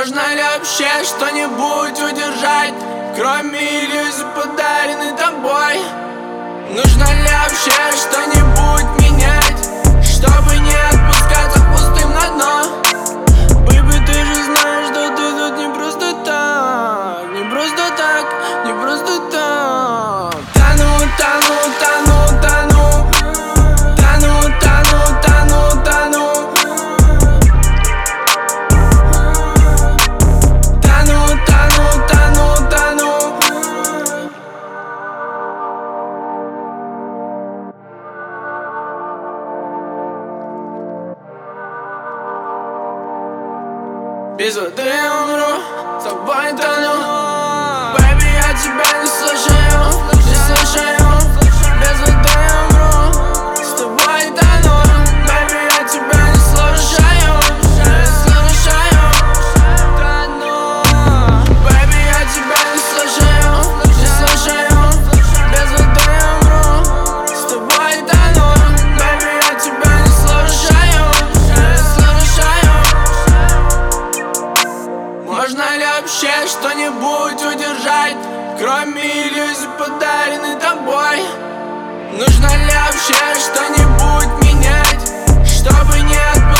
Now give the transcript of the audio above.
Можно ли вообще что-нибудь удержать, кроме иллюзий, подаренной тобой? Нужно ли вообще что-нибудь менять, чтобы не отпускаться пустым на дно? Бэйби, ты же знаешь, что ты тут не просто так, не просто так, не просто так. Тону, тону, тону, тону, тону, тону, тону, тону. Тону, тону, тону, тону. Без воды я умру, с тобой тону. Бэйби, я тебя не слушаю, не слушаю. Без воды я умру, с тобой тону. Бэйби, я тебя не слушаю, не слушаю. Тону. Бэйби, я тебя не слушаю, не слушаю. Без воды я умру, с тобой тону. Бэйби, я тебя не слушаю, не слушаю. Можно ли вообще что-нибудь удержать, кроме иллюзий, подаренной тобой? Нужно ли вообще что-нибудь менять, чтобы не отпускать?